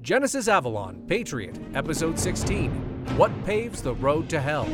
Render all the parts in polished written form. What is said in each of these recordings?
Genesis Avalon, Patriot, Episode 16, What Paves the Road to Hell?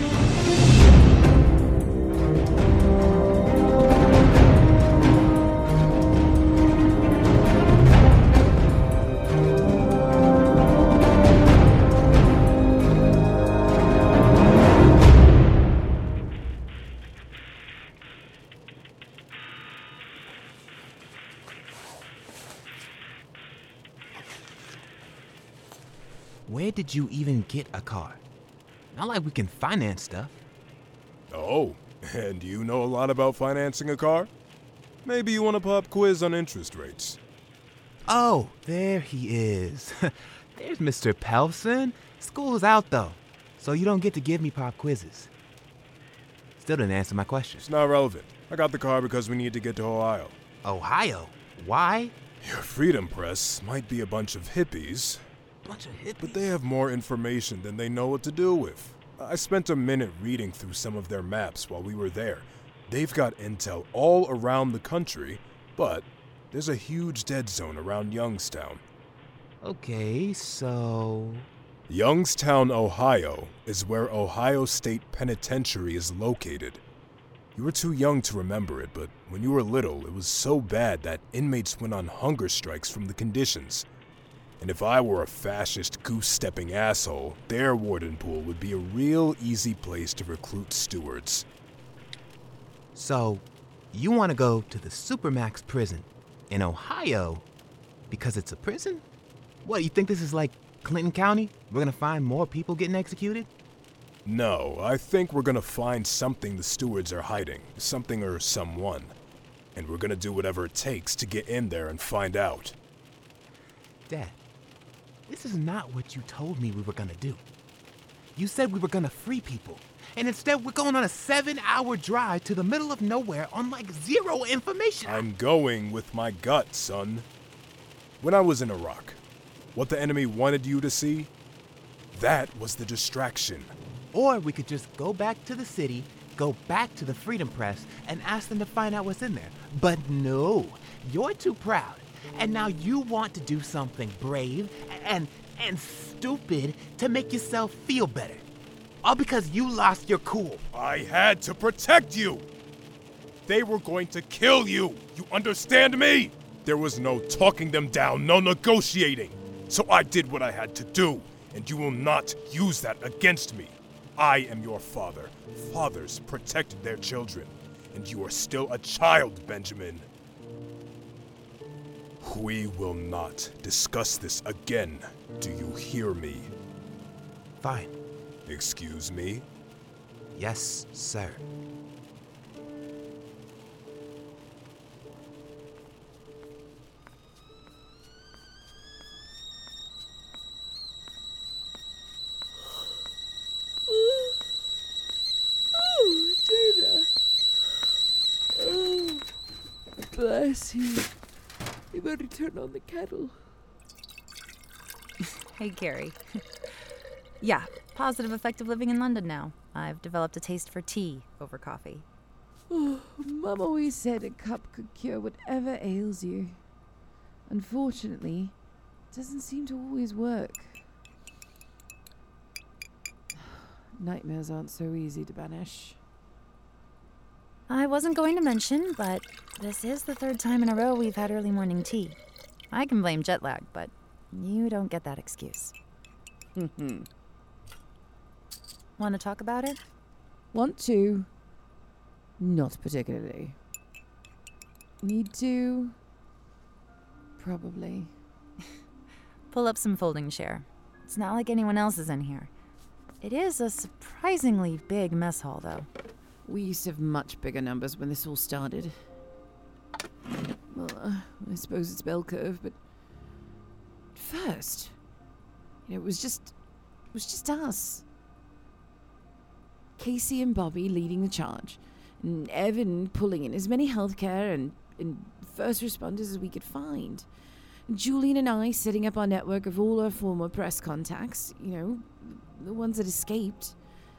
Where did you even get a car? Not like we can finance stuff. Oh, and you know a lot about financing a car? Maybe you want a pop quiz on interest rates. Oh, there he is. There's Mr. Pelson. School is out though, so you don't get to give me pop quizzes. Still didn't answer my question. It's not relevant. I got the car because we need to get to Ohio. Ohio? Why? Your Freedom Press might be a bunch of hippies, Bunch of hippies. but they have more information than they know what to do with. I spent a minute reading through some of their maps while we were there. They've got intel all around the country, but there's a huge dead zone around Youngstown. Okay, so... Youngstown, Ohio is where Ohio State Penitentiary is located. You were too young to remember it, but when you were little, it was so bad that inmates went on hunger strikes from the conditions. And if I were a fascist goose-stepping asshole, their warden pool would be a real easy place to recruit stewards. So, you want to go to the Supermax prison in Ohio because it's a prison? What, you think this is like Clinton County? We're gonna find more people getting executed? No, I think we're gonna find something the stewards are hiding, something or someone. And we're gonna do whatever it takes to get in there and find out. Dad, this is not what you told me we were gonna do. You said we were gonna free people, and instead we're going on a 7-hour drive to the middle of nowhere on like zero information. I'm going with my gut, son. When I was in Iraq, what the enemy wanted you to see, that was the distraction. Or we could just go back to the city, go back to the Freedom Press, and ask them to find out what's in there. But no, you're too proud. And now you want to do something brave and stupid to make yourself feel better. All because you lost your cool. I had to protect you! They were going to kill you! You understand me? There was no talking them down, no negotiating. So I did what I had to do, and you will not use that against me. I am your father. Fathers protected their children, and you are still a child, Benjamin. We will not discuss this again. Do you hear me? Fine. Excuse me? Yes, sir. Oh, Jaina. Oh, bless you. You better turn on the kettle. Hey, Carrie. Yeah, positive effect of living in London now. I've developed a taste for tea over coffee. Oh, Mum always said a cup could cure whatever ails you. Unfortunately, it doesn't seem to always work. Nightmares aren't so easy to banish. I wasn't going to mention, but this is the third time in a row we've had early morning tea. I can blame jet lag, but you don't get that excuse. Want to talk about it? Want to? Not particularly. Need to? Probably. Pull up some folding chair. It's not like anyone else is in here. It is a surprisingly big mess hall, though. We used to have much bigger numbers when this all started. Well, I suppose it's bell curve, but first, it was just us. Casey and Bobby leading the charge, and Evan pulling in as many healthcare and first responders as we could find. And Julian and I setting up our network of all our former press contacts, the ones that escaped.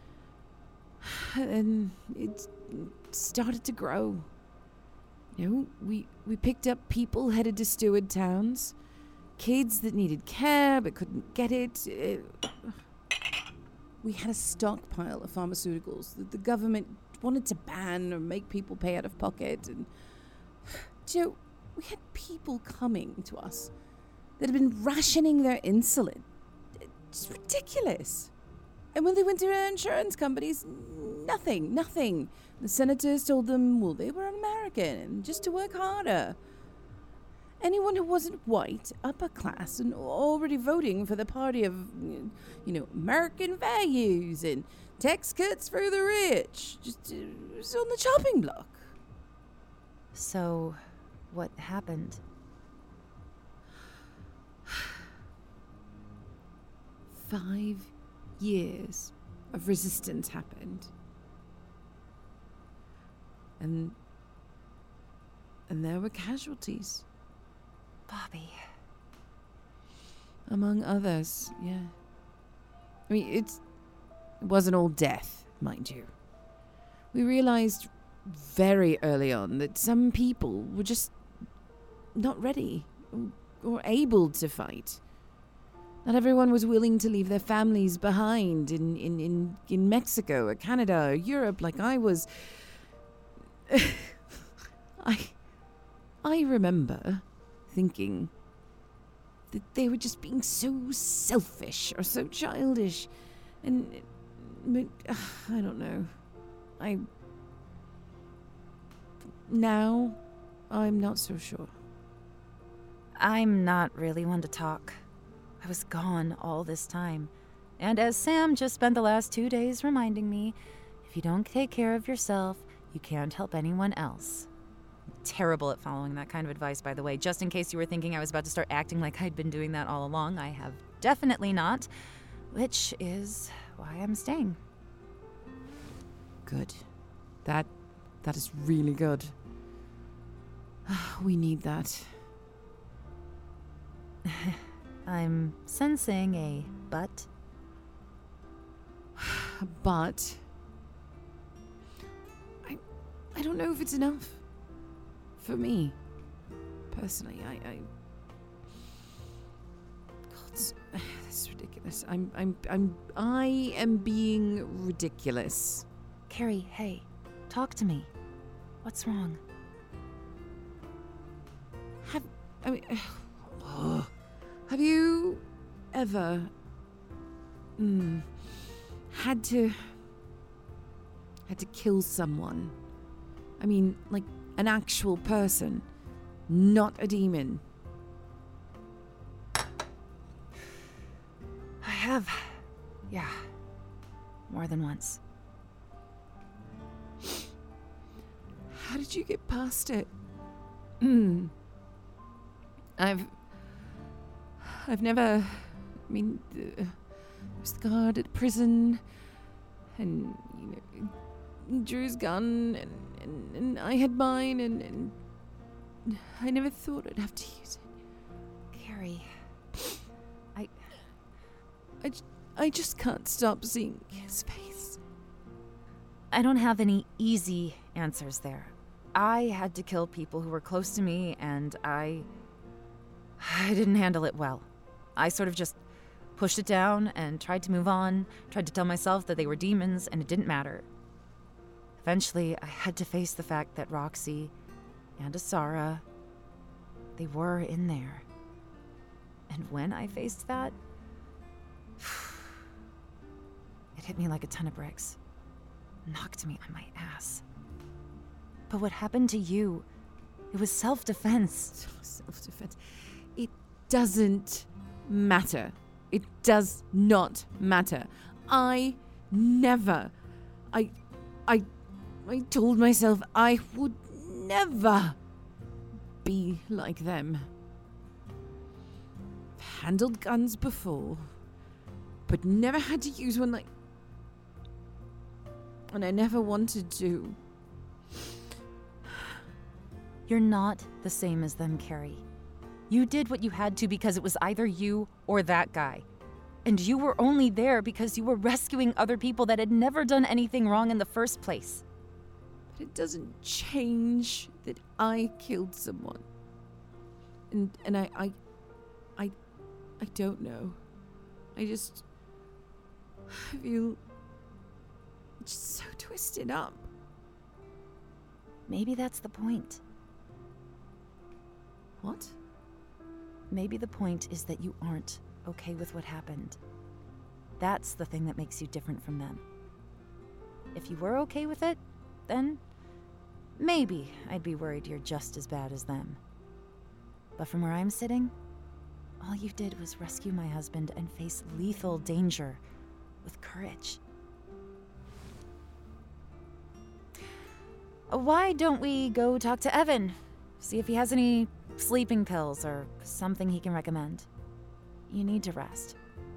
And it started to grow. We picked up people headed to steward towns, kids that needed care but couldn't get it. We had a stockpile of pharmaceuticals that the government wanted to ban or make people pay out of pocket. And, Joe, we had people coming to us that had been rationing their insulin. It's ridiculous. And when they went to their insurance companies, nothing. The senators told them, well, they were American and just to work harder. Anyone who wasn't white, upper class, and already voting for the party of, American values and tax cuts for the rich, just was on the chopping block. So, what happened? 5 years of resistance happened. And there were casualties. Bobby. Among others, yeah. I mean, it wasn't all death, mind you. We realized very early on that some people were just not ready or able to fight. Not everyone was willing to leave their families behind in Mexico or Canada or Europe like I was. I remember thinking that they were just being so selfish or so childish. And I don't know. Now, I'm not so sure. I'm not really one to talk. I was gone all this time. And as Sam just spent the last 2 days reminding me, if you don't take care of yourself, you can't help anyone else. I'm terrible at following that kind of advice, by the way. Just in case you were thinking I was about to start acting like I'd been doing that all along, I have definitely not. Which is why I'm staying. Good. That is really good. We need that. I'm sensing a but. But I don't know if it's enough. For me, personally, God, this is ridiculous. I am being ridiculous. Carrie, hey, talk to me. What's wrong? Have you ever had to kill someone? I mean, like an actual person, not a demon. I have. Yeah. More than once. How did you get past it? I've never, I was the guard at prison, and, he drew his gun, and I had mine, and I never thought I'd have to use it. Carrie, I just can't stop seeing his face. I don't have any easy answers there. I had to kill people who were close to me, and I didn't handle it well. I sort of just pushed it down and tried to move on, tried to tell myself that they were demons and it didn't matter. Eventually, I had to face the fact that Roxy and Asara, they were in there. And when I faced that, it hit me like a ton of bricks. Knocked me on my ass. But what happened to you? It was self-defense. Self-defense. It doesn't matter. It does not matter. I told myself I would never be like them. I've handled guns before, but never had to use one and I never wanted to. You're not the same as them, Carrie. You did what you had to because it was either you or that guy. And you were only there because you were rescuing other people that had never done anything wrong in the first place. But it doesn't change that I killed someone. And I don't know. I feel just so twisted up. Maybe that's the point. What? Maybe the point is that you aren't okay with what happened. That's the thing that makes you different from them. If you were okay with it, then maybe I'd be worried you're just as bad as them. But from where I'm sitting, all you did was rescue my husband and face lethal danger with courage. Why don't we go talk to Evan? See if he has any sleeping pills or something he can recommend. You need to rest.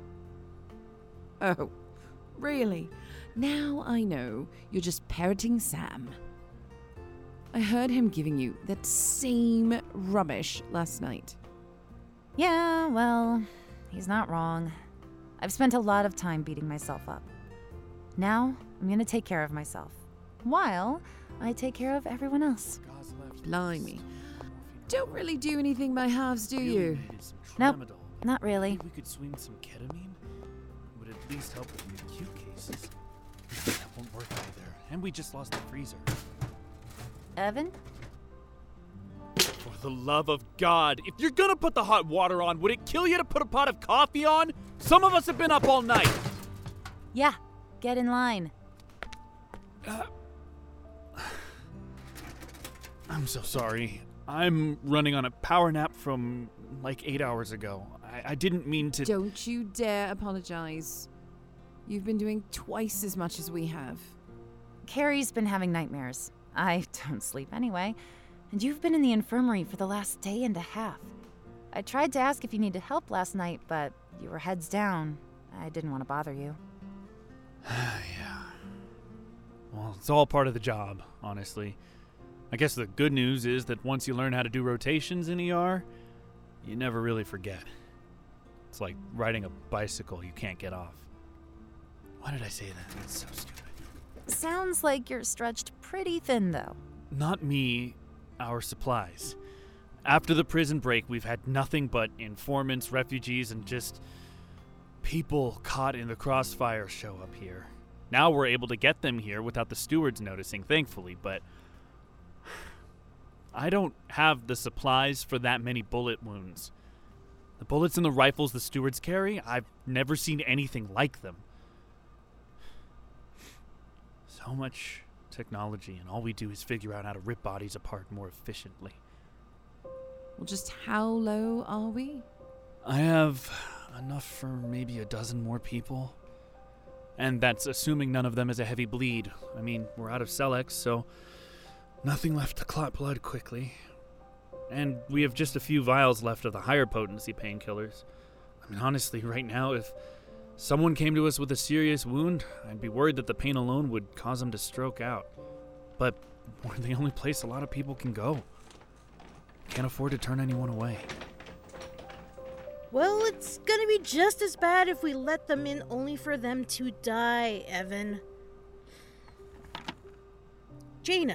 Oh, really? Now I know you're just parroting Sam. I heard him giving you that same rubbish last night. Yeah, well, he's not wrong. I've spent a lot of time beating myself up. Now, I'm gonna take care of myself, while I take care of everyone else. Blimey. Don't really do anything by halves, do you? Nope, not really. We could swing some ketamine. Would at least help with the acute cases. That won't work either. And we just lost the freezer. Evan? For the love of God, if you're gonna put the hot water on, would it kill you to put a pot of coffee on? Some of us have been up all night. Yeah, get in line. I'm so sorry. I'm running on a power nap from like 8 hours ago. I didn't mean to. Don't you dare apologize. You've been doing twice as much as we have. Carrie's been having nightmares. I don't sleep anyway. And you've been in the infirmary for the last day and a half. I tried to ask if you needed help last night, but you were heads down. I didn't want to bother you. Yeah. Well, it's all part of the job, honestly. I guess the good news is that once you learn how to do rotations in ER, you never really forget. It's like riding a bicycle you can't get off. Why did I say that? That's so stupid. Sounds like you're stretched pretty thin, though. Not me, our supplies. After the prison break, we've had nothing but informants, refugees, and just people caught in the crossfire show up here. Now we're able to get them here without the stewards noticing, thankfully, but I don't have the supplies for that many bullet wounds. The bullets in the rifles the stewards carry, I've never seen anything like them. So much technology, and all we do is figure out how to rip bodies apart more efficiently. Well, just how low are we? I have enough for maybe a dozen more people. And that's assuming none of them is a heavy bleed. I mean, we're out of Celex, so nothing left to clot blood quickly. And we have just a few vials left of the higher potency painkillers. I mean, honestly, right now, if someone came to us with a serious wound, I'd be worried that the pain alone would cause them to stroke out. But we're the only place a lot of people can go. Can't afford to turn anyone away. Well, it's gonna be just as bad if we let them in only for them to die, Evan. Jaina,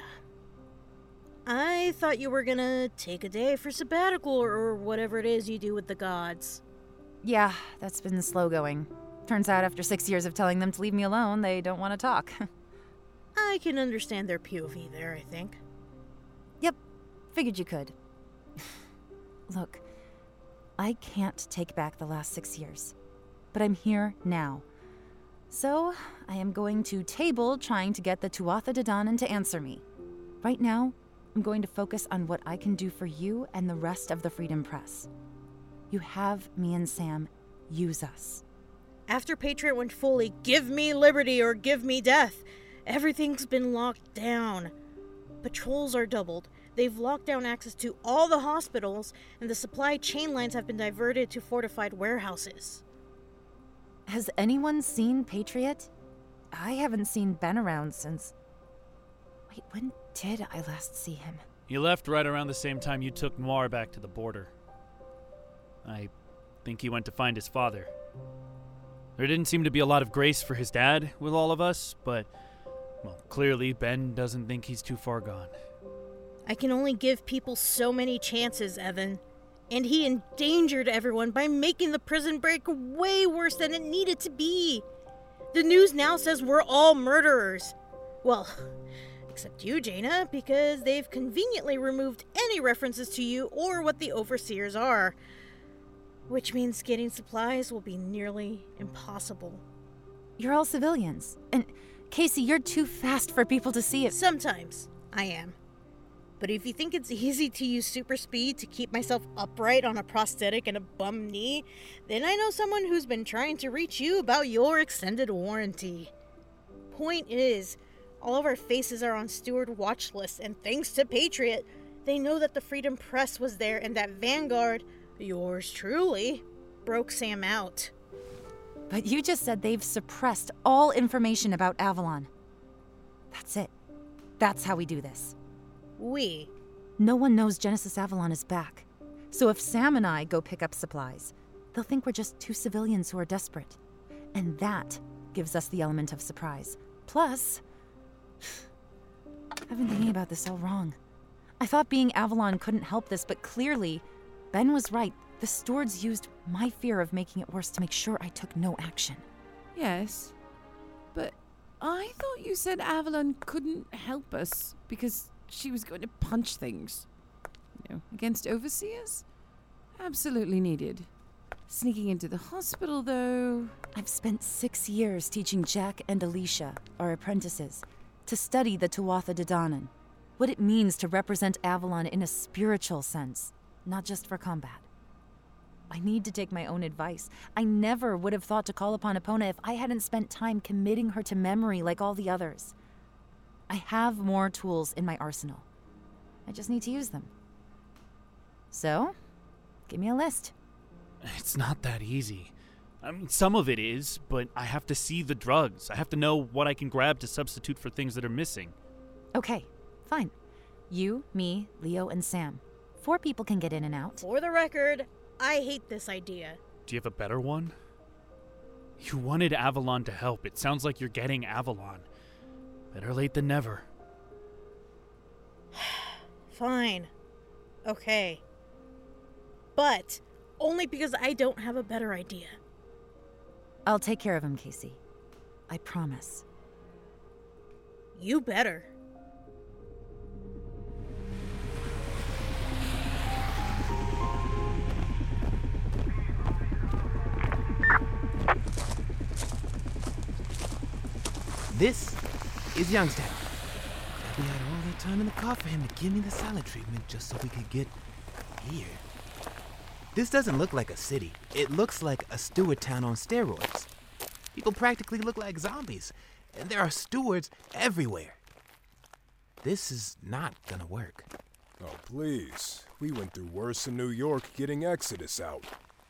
I thought you were gonna take a day for sabbatical or whatever it is you do with the gods. Yeah, that's been slow going. Turns out after 6 years of telling them to leave me alone, they don't want to talk. I can understand their POV there, I think. Yep, figured you could. Look, I can't take back the last 6 years, but I'm here now. So, I am going to table trying to get the Tuatha De Danann to answer me. Right now, I'm going to focus on what I can do for you and the rest of the Freedom Press. You have me and Sam. Use us. After Patriot went fully, give me liberty or give me death, everything's been locked down. Patrols are doubled. They've locked down access to all the hospitals, and the supply chain lines have been diverted to fortified warehouses. Has anyone seen Patriot? I haven't seen Ben around since... Wait, when did I last see him? He left right around the same time you took Noir back to the border. I think he went to find his father. There didn't seem to be a lot of grace for his dad with all of us, but, well, clearly Ben doesn't think he's too far gone. I can only give people so many chances, Evan. And he endangered everyone by making the prison break way worse than it needed to be. The news now says we're all murderers. Well, except you, Jaina, because they've conveniently removed any references to you or what the overseers are. Which means getting supplies will be nearly impossible. You're all civilians. And Casey, you're too fast for people to see it. Sometimes I am. But if you think it's easy to use super speed to keep myself upright on a prosthetic and a bum knee, then I know someone who's been trying to reach you about your extended warranty. Point is, all of our faces are on steward watch lists, and thanks to Patriot, they know that the Freedom Press was there and that Vanguard, yours truly, broke Sam out. But you just said they've suppressed all information about Avalon. That's it. That's how we do this. No one knows Genesis Avalon is back. So if Sam and I go pick up supplies, they'll think we're just two civilians who are desperate. And that gives us the element of surprise. Plus, I've been thinking about this all wrong. I thought being Avalon couldn't help this, but clearly, Ben was right. The stewards used my fear of making it worse to make sure I took no action. Yes, but I thought you said Avalon couldn't help us because she was going to punch things. Against overseers? Absolutely needed. Sneaking into the hospital, though... I've spent 6 years teaching Jack and Alicia, our apprentices, to study the Tuatha De Danann, what it means to represent Avalon in a spiritual sense, not just for combat. I need to take my own advice. I never would have thought to call upon Epona if I hadn't spent time committing her to memory like all the others. I have more tools in my arsenal. I just need to use them. So, give me a list. It's not that easy. I mean, some of it is, but I have to see the drugs. I have to know what I can grab to substitute for things that are missing. Okay, fine. You, me, Leo, and Sam. 4 people can get in and out. For the record, I hate this idea. Do you have a better one? You wanted Avalon to help. It sounds like you're getting Avalon. Better late than never. Fine. Okay. But only because I don't have a better idea. I'll take care of him, Casey. I promise. You better. This is Youngstown. We had all that time in the car for him to give me the silent treatment just so we could get here. This doesn't look like a city. It looks like a steward town on steroids. People practically look like zombies, and there are stewards everywhere. This is not gonna work. Oh, please. We went through worse in New York getting Exodus out.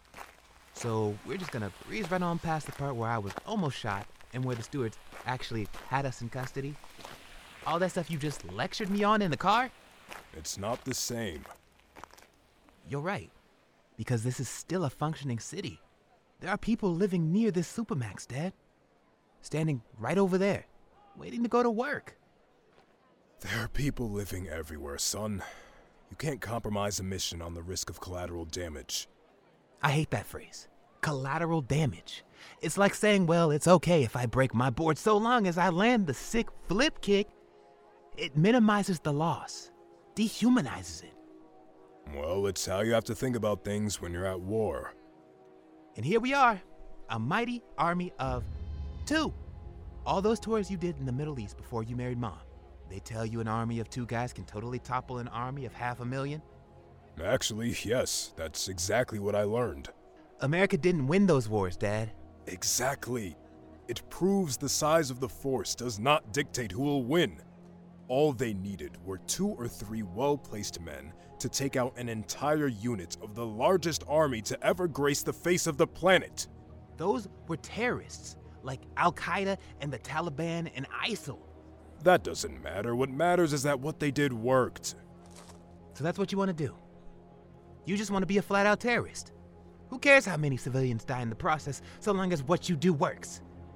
So we're just gonna breeze right on past the part where I was almost shot and where the stewards actually had us in custody. All that stuff you just lectured me on in the car? It's not the same. You're right, because this is still a functioning city. There are people living near this Supermax, Dad. Standing right over there, waiting to go to work. There are people living everywhere, son. You can't compromise a mission on the risk of collateral damage. I hate that phrase. Collateral damage. It's like saying, well, it's okay if I break my board so long as I land the sick flip kick. It minimizes the loss, dehumanizes it. Well, it's how you have to think about things when you're at war. And here we are, a mighty army of 2. All those tours you did in the Middle East before you married Mom. They tell you an army of 2 guys can totally topple an army of 500,000? Actually, yes, that's exactly what I learned. America didn't win those wars, Dad. Exactly. It proves the size of the force does not dictate who will win. All they needed were 2 or 3 well-placed men to take out an entire unit of the largest army to ever grace the face of the planet. Those were terrorists, like Al-Qaeda and the Taliban and ISIL. That doesn't matter. What matters is that what they did worked. So that's what you want to do? You just want to be a flat-out terrorist? Who cares how many civilians die in the process, so long as what you do works?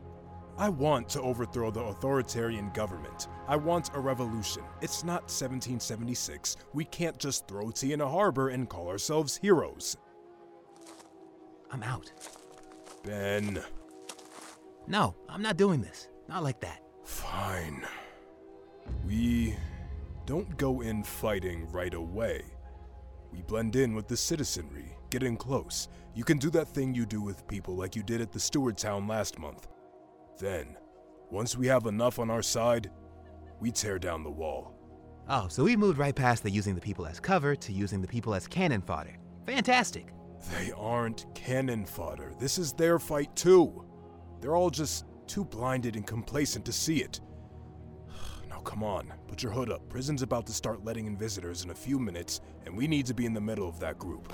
I want to overthrow the authoritarian government. I want a revolution. It's not 1776. We can't just throw tea in a harbor and call ourselves heroes. I'm out. Ben. No, I'm not doing this. Not like that. Fine. We don't go in fighting right away. We blend in with the citizenry, get in close. You can do that thing you do with people like you did at the Stewart Town last month. Then, once we have enough on our side, we tear down the wall. Oh, so we moved right past the using the people as cover to using the people as cannon fodder. Fantastic. They aren't cannon fodder. This is their fight too. They're all just too blinded and complacent to see it. Now come on, put your hood up. Prison's about to start letting in visitors in a few minutes, and we need to be in the middle of that group.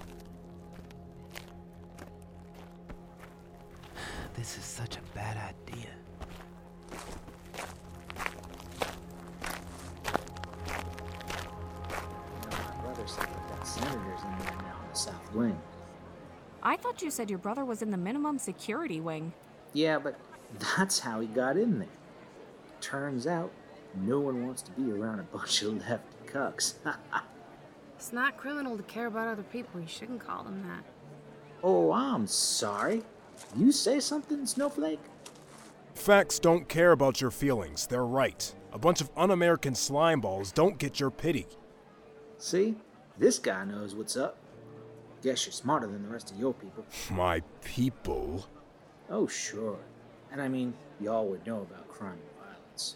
This is such a bad idea. My brother said that senator's in there now in the South Wing. I thought you said your brother was in the minimum security wing. Yeah, but that's how he got in there. Turns out, no one wants to be around a bunch of lefty cucks. It's not criminal to care about other people. You shouldn't call them that. Oh, I'm sorry. You say something, Snowflake? Facts don't care about your feelings. They're right. A bunch of un-American slimeballs don't get your pity. See? This guy knows what's up. Guess you're smarter than the rest of your people. My people? Oh, sure. And I mean, y'all would know about crime and violence.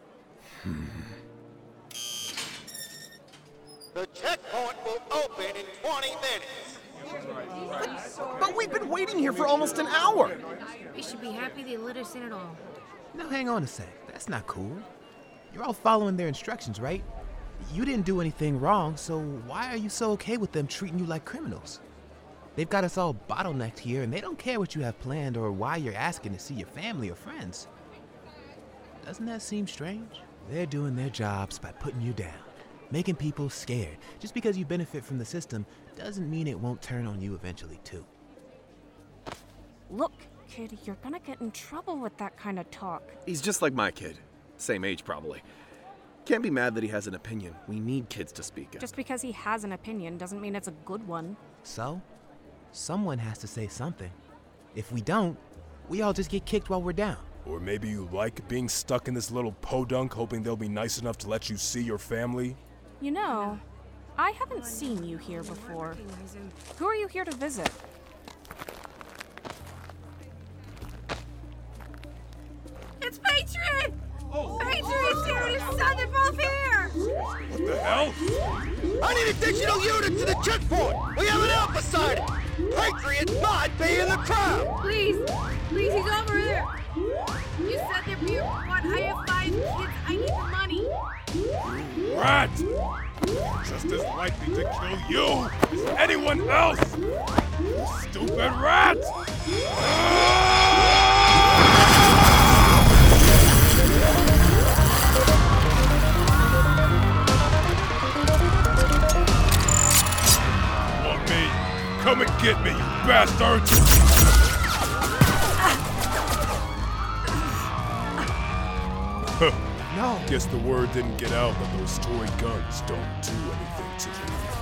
The checkpoint will open in 20 minutes. But we've been waiting here for almost an hour. We should be happy they let us in at all. Now hang on a sec. That's not cool. You're all following their instructions, right? You didn't do anything wrong, so why are you so okay with them treating you like criminals? They've got us all bottlenecked here, and they don't care what you have planned or why you're asking to see your family or friends. Doesn't that seem strange? They're doing their jobs by putting you down, making people scared. Just because you benefit from the system doesn't mean it won't turn on you eventually, too. Look, kid, you're gonna get in trouble with that kind of talk. He's just like my kid. Same age, probably. Can't be mad that he has an opinion. We need kids to speak up. Just because he has an opinion doesn't mean it's a good one. So, someone has to say something. If we don't, we all just get kicked while we're down. Or maybe you like being stuck in this little podunk hoping they'll be nice enough to let you see your family? You know, I haven't seen you here before. Who are you here to visit? It's Patriot! Patriot's here and his son, they're both here! What the hell? I need additional units to the checkpoint. We have an Alpha sighting. Patriot might be in the crowd. Please, he's over there. You said they're being one. I have 5 kids. I need the money. Rat! Just as likely to kill you as anyone else! You stupid rat! Want me? Come and get me, you bastards! No! Guess the word didn't get out that those toy guns don't do anything to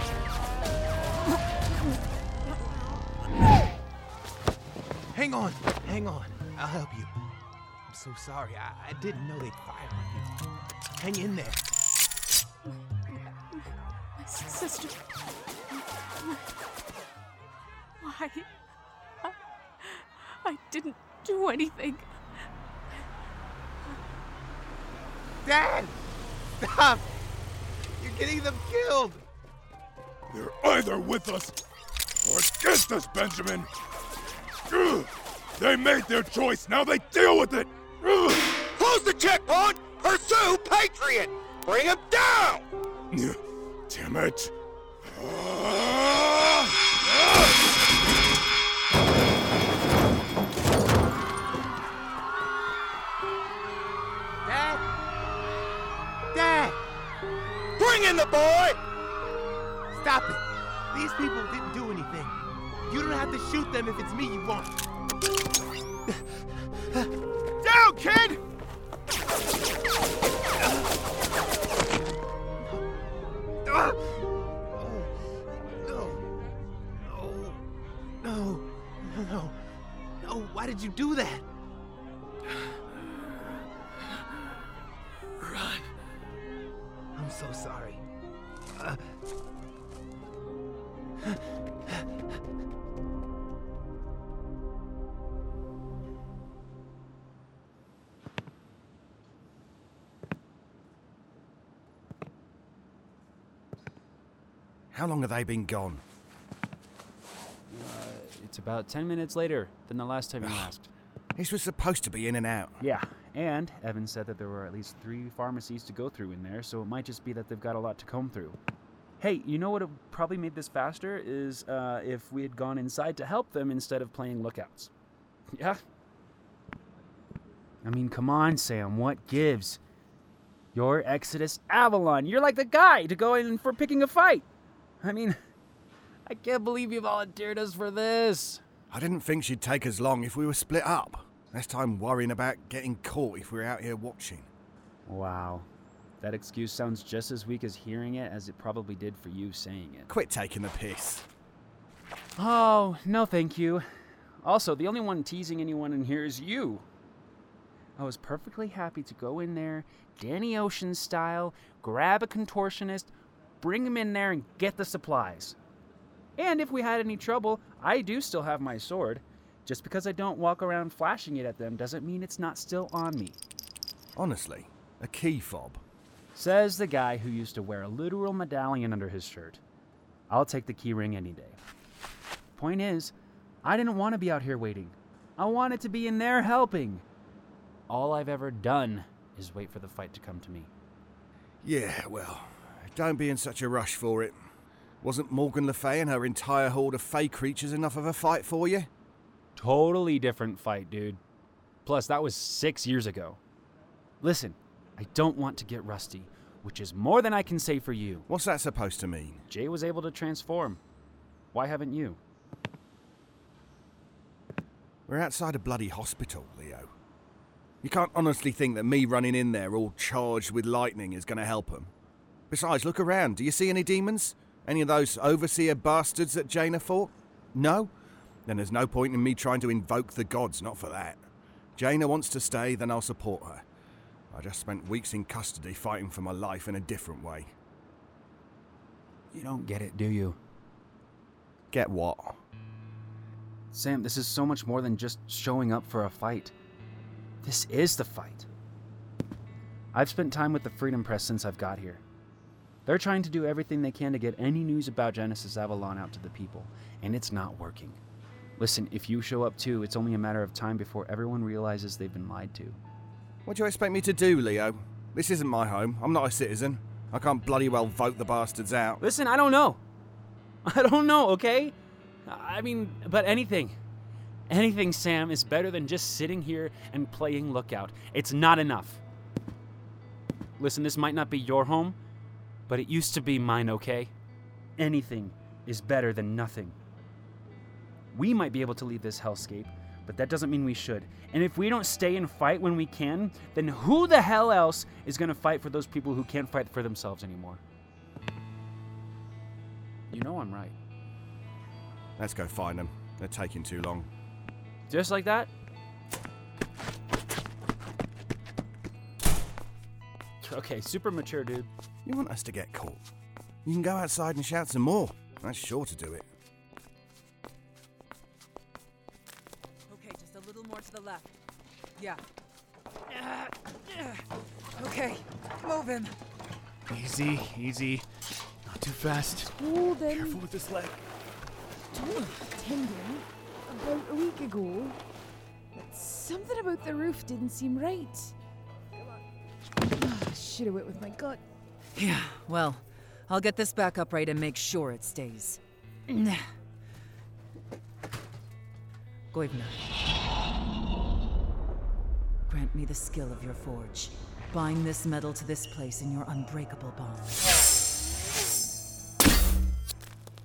me. Hang on. I'll help you. I'm so sorry. I didn't know they'd fire on you. Hang in there. My sister. Why? I didn't do anything. Dad! Stop! You're getting them killed! They're either with us or against us, Benjamin! Ugh. They made their choice, now they deal with it! Ugh. Close the checkpoint! Pursue Patriot! Bring him down! Damn it! Dad! Bring in the boy! Stop it! These people didn't do anything. You don't have to shoot them if it's me you want. Down! you, kid! No, why did you do that? Run. I'm so sorry. How long have they been gone? It's about 10 minutes later than the last time you asked. This was supposed to be in and out. Yeah, and Evan said that there were at least 3 pharmacies to go through in there, so it might just be that they've got a lot to comb through. Hey, you know what would have probably made this faster is if we had gone inside to help them instead of playing lookouts. Yeah? I mean, come on, Sam, what gives? You're Exodus Avalon. You're like the guy to go in for picking a fight. I mean, I can't believe you volunteered us for this. I didn't think she'd take as long if we were split up. Less time worrying about getting caught if we're out here watching. Wow. That excuse sounds just as weak as hearing it as it probably did for you saying it. Quit taking the piss. Oh, no thank you. Also, the only one teasing anyone in here is you. I was perfectly happy to go in there, Danny Ocean style, grab a contortionist, bring him in there and get the supplies. And if we had any trouble, I do still have my sword. Just because I don't walk around flashing it at them doesn't mean it's not still on me. Honestly, a key fob. Says the guy who used to wear a literal medallion under his shirt. I'll take the key ring any day. Point is, I didn't want to be out here waiting. I wanted to be in there helping. All I've ever done is wait for the fight to come to me. Yeah, well, don't be in such a rush for it. Wasn't Morgan Le Fay and her entire horde of fey creatures enough of a fight for you? Totally different fight, dude. Plus, that was 6 years ago. Listen, I don't want to get rusty, which is more than I can say for you. What's that supposed to mean? Jay was able to transform. Why haven't you? We're outside a bloody hospital, Leo. You can't honestly think that me running in there all charged with lightning is going to help them. Besides, look around. Do you see any demons? Any of those overseer bastards that Jaina fought? No? Then there's no point in me trying to invoke the gods, not for that. Jaina wants to stay, then I'll support her. I just spent weeks in custody fighting for my life in a different way. You don't get it, do you? Get what? Sam, this is so much more than just showing up for a fight. This is the fight. I've spent time with the Freedom Press since I've got here. They're trying to do everything they can to get any news about Genesis Avalon out to the people, and it's not working. Listen, if you show up too, it's only a matter of time before everyone realizes they've been lied to. What do you expect me to do, Leo? This isn't my home. I'm not a citizen. I can't bloody well vote the bastards out. Listen, I don't know. I don't know, okay? I mean, but anything, Sam, is better than just sitting here and playing lookout. It's not enough. Listen, this might not be your home, but it used to be mine, okay? Anything is better than nothing. We might be able to leave this hellscape, but that doesn't mean we should. And if we don't stay and fight when we can, then who the hell else is going to fight for those people who can't fight for themselves anymore? You know I'm right. Let's go find them. They're taking too long. Just like that? Okay, super mature, dude. You want us to get caught? You can go outside and shout some more. That's sure to do it. Okay, just a little more to the left. Yeah. Okay, move him. Easy, easy. Not too fast. Told them. Careful with this leg. Told Tendon about a week ago that something about the roof didn't seem right. Should have went with my gut. Yeah, well, I'll get this back up right and make sure it stays. Goivna. Grant me the skill of your forge. Bind this metal to this place in your unbreakable bond.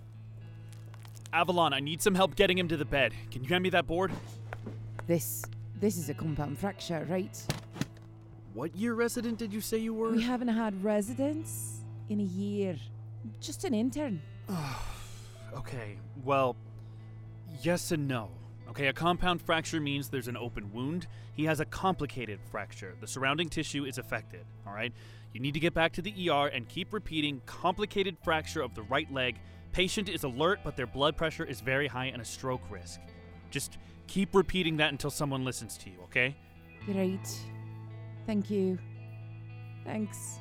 Avalon, I need some help getting him to the bed. Can you hand me that board? This This is a compound fracture, right? What year resident did you say you were? We haven't had residents in a year. Just an intern. Okay, well, yes and no. Okay, a compound fracture means there's an open wound. He has a complicated fracture. The surrounding tissue is affected, all right? You need to get back to the ER and keep repeating complicated fracture of the right leg. Patient is alert, but their blood pressure is very high and a stroke risk. Just keep repeating that until someone listens to you, okay? Great. Thank you. Thanks.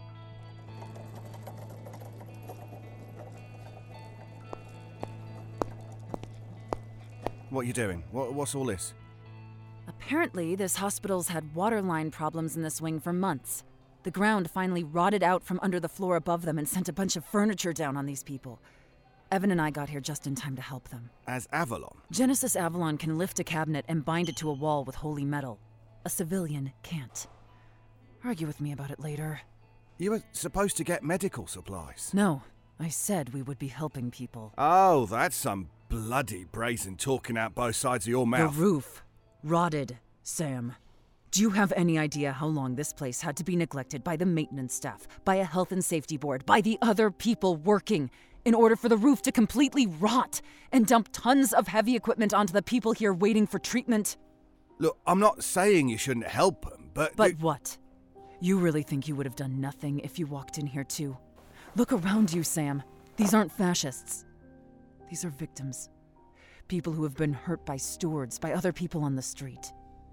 What are you doing? What's all this? Apparently, this hospital's had water line problems in this wing for months. The ground finally rotted out from under the floor above them and sent a bunch of furniture down on these people. Evan and I got here just in time to help them. As Avalon? Genesis Avalon can lift a cabinet and bind it to a wall with holy metal. A civilian can't. Argue with me about it later. You were supposed to get medical supplies. No, I said we would be helping people. Oh, that's some bloody brazen talking out both sides of your mouth. The roof rotted, Sam. Do you have any idea how long this place had to be neglected by the maintenance staff, by a health and safety board, by the other people working, in order for the roof to completely rot and dump tons of heavy equipment onto the people here waiting for treatment? Look, I'm not saying you shouldn't help them, but... But what? You really think you would have done nothing if you walked in here too? Look around you, Sam. These aren't fascists. These are victims. People who have been hurt by stewards, by other people on the street.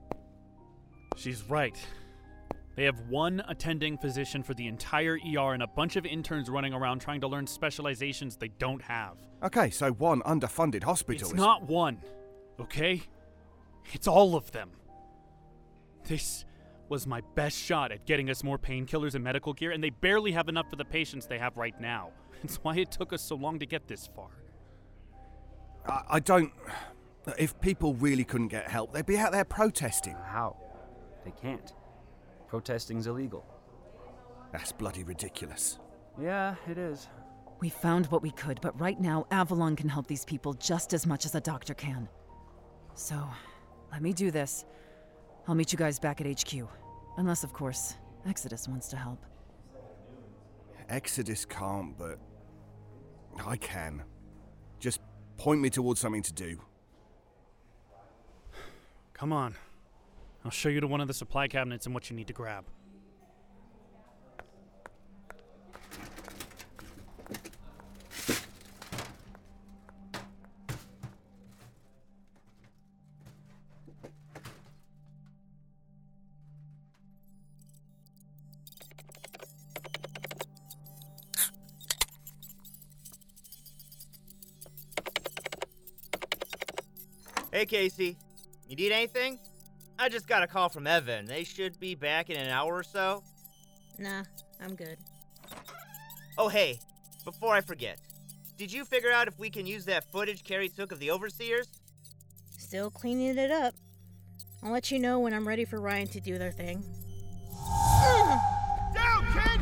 She's right. They have one attending physician for the entire ER and a bunch of interns running around trying to learn specializations they don't have. Okay, so one underfunded hospital It's is... not one, okay? It's all of them. This was my best shot at getting us more painkillers and medical gear, and they barely have enough for the patients they have right now. It's why it took us so long to get this far. I don't... If people really couldn't get help, they'd be out there protesting. How? They can't. Protesting's illegal. That's bloody ridiculous. Yeah, it is. We found what we could, but right now, Avalon can help these people just as much as a doctor can. So, let me do this. I'll meet you guys back at HQ. Unless, of course, Exodus wants to help. Exodus can't, but... I can. Just point me towards something to do. Come on. I'll show you to one of the supply cabinets and what you need to grab. Hey, Casey. You need anything? I just got a call from Evan. They should be back in an hour or so. Nah, I'm good. Oh, hey, before I forget, did you figure out if we can use that footage Carrie took of the overseers? Still cleaning it up. I'll let you know when I'm ready for Ryan to do their thing. Down, kid!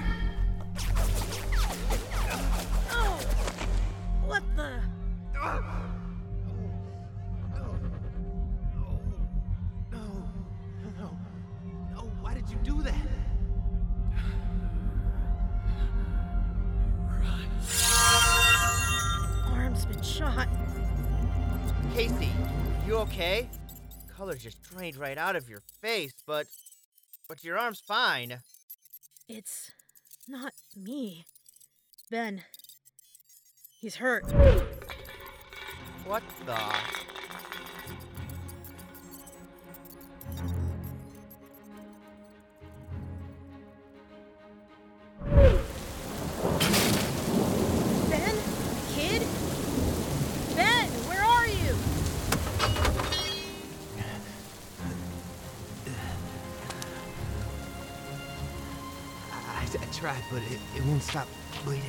Oh! What the? Why did you do that? Arm's been shot. Casey, you okay? Color just drained right out of your face, but your arm's fine. It's not me. Ben. He's hurt. What the? Ben? Kid? Ben, where are you? I tried, but it won't stop bleeding.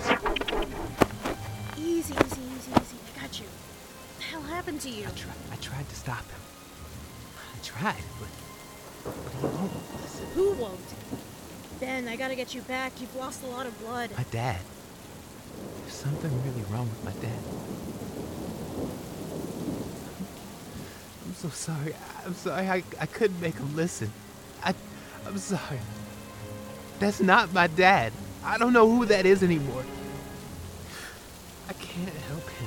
Easy. I got you. What the hell happened to you? I tried to stop him. I tried, but he won't listen. Who won't? Ben, I gotta get you back. You've lost a lot of blood. My dad. There's something really wrong with my dad. I'm so sorry. I'm sorry I couldn't make him listen. I'm sorry. That's not my dad. I don't know who that is anymore. I can't help him.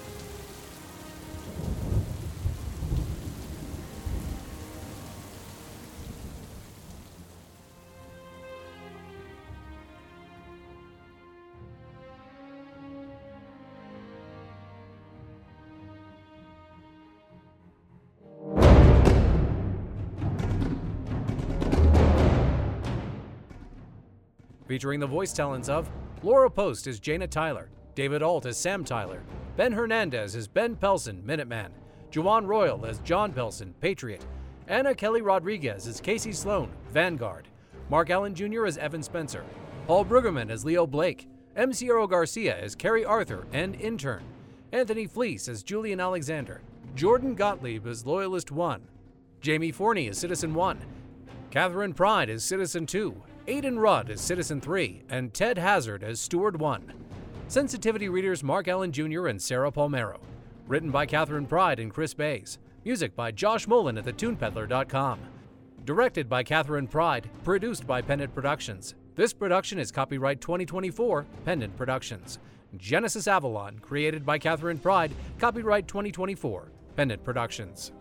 Featuring the voice talents of Laura Post as Jaina Tyler, David Alt as Sam Tyler, Ben Hernandez as Ben Pelson, Minuteman, Juwan Royal as John Pelson, Patriot, Anna Kelly Rodriguez as Casey Sloan, Vanguard, Mark Allen Jr. as Evan Spencer, Paul Brueggemann as Leo Blake, M. Sierra Garcia as Carrie Arthur and Intern, Anthony Fleece as Julian Alexander, Jordan Gottlieb as Loyalist 1, Jamie Forney as Citizen 1, Catherine Pride as Citizen 2, Aiden Rudd as Citizen 3, and Ted Hazard as Steward 1. Sensitivity readers Mark Allen Jr. and Sarah Palmero. Written by Catherine Pride and Chris Bays. Music by Josh Mullen at thetunepeddler.com. Directed by Catherine Pride. Produced by Pendant Productions. This production is copyright 2024, Pendant Productions. Genesis Avalon, created by Catherine Pride. Copyright 2024, Pendant Productions.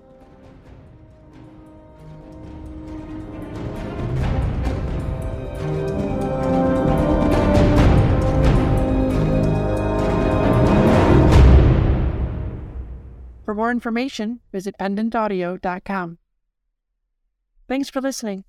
For more information, visit pendantaudio.com. Thanks for listening.